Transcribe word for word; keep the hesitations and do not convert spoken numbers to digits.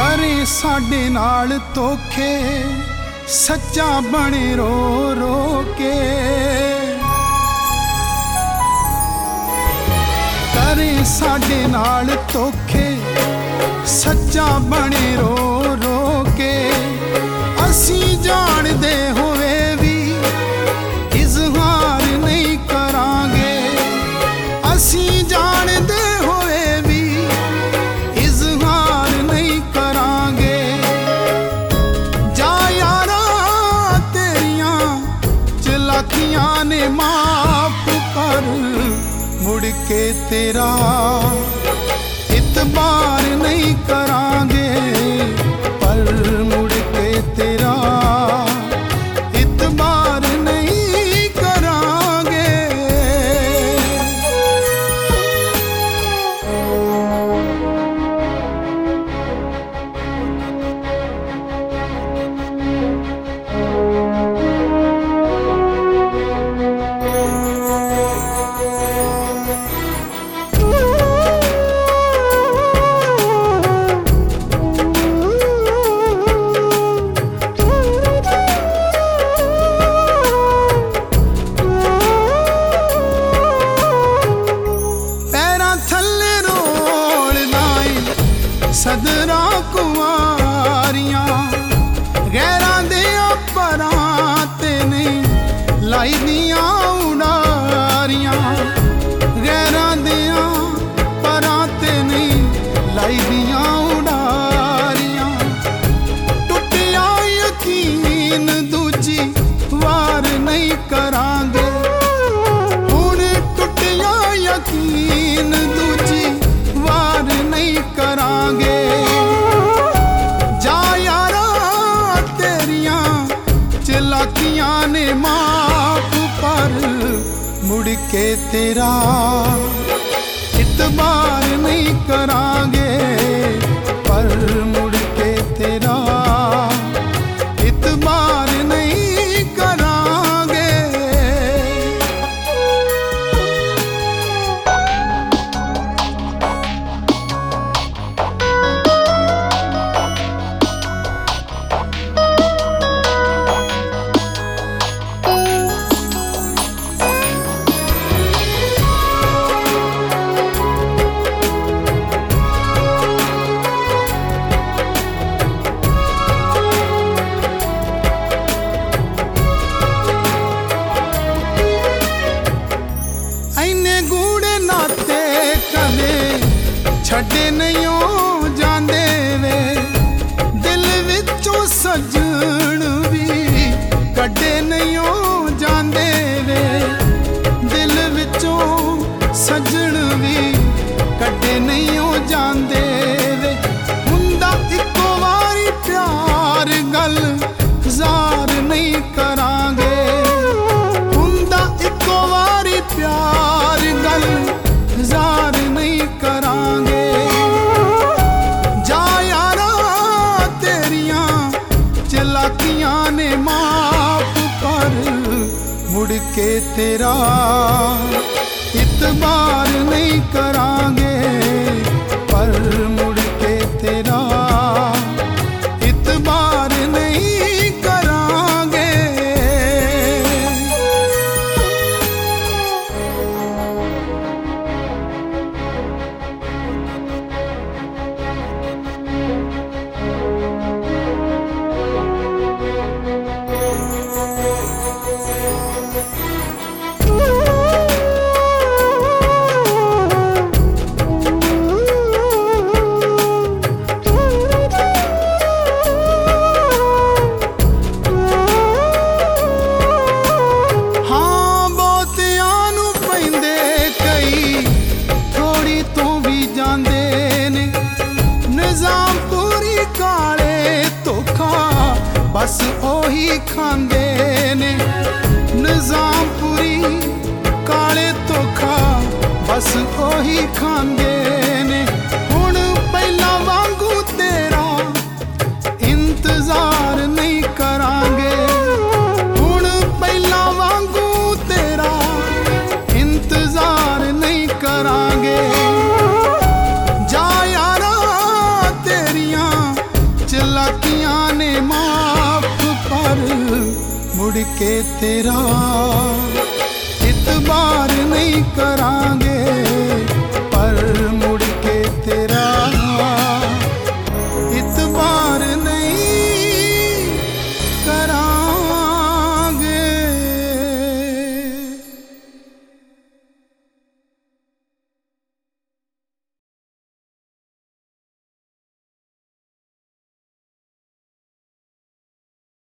करे साडे नाल धोखे सच्चा बने रो रो के, करे साडे नाल धोखे सच्चा बने रो रो के। असी जानदे होवे भी इजहार नहीं करांगे, असी जानदे होवे भी इजहार नहीं करांगे। जा यारा तेरियां चलाकियां ने माफ कर, मुड़ के तेरा इतबार नहीं करांगे, पर मुड़ के तेरा इतबार नहीं करांगे। सदरा कुमारियां गैरां दियां परां ते नहीं लाई दियां उडारियां, गैरां दियां परां ते नहीं लाई दियां उडारियां। टुटिया यकीन दूजी वार नहीं करांगे, हुण टुटिया यकीन दूजी वार नहीं करांगे। जा यारा तेरियां चलाकियां ने माफ कर, मुड़ के तेरा इतबार नहीं करांगे, पर मुड़ के तेरा इतबार नहीं करांगे। छड़े नहीं हो जांदे वे दिल विचों सजन भी कड्डे नहीं हो जांदे वे, दिल विचों सजन भी कड्डे नहीं हो जांदे वे। हुंदा इको वारी प्यार गल जार नहीं करांगे, हुंदा इको वारी प्यार गल जार नहीं करांगे। चलाकियां ने माफ कर, मुड़ के तेरा इतबार नहीं करांगे, पर मुड़ के तेरा इतबार नहीं करांगे। बस ओही खांदे ने निजामपुरी काले धोखा, बस ओही खांदे ने। हुण पहला वांगू तेरा इंतजार नहीं करांगे, हुण पहला वांगू तेरा इंतजार नहीं करांगे। जा यारा तेरियां जुड़ के तेरा इतबार नहीं करांगे पर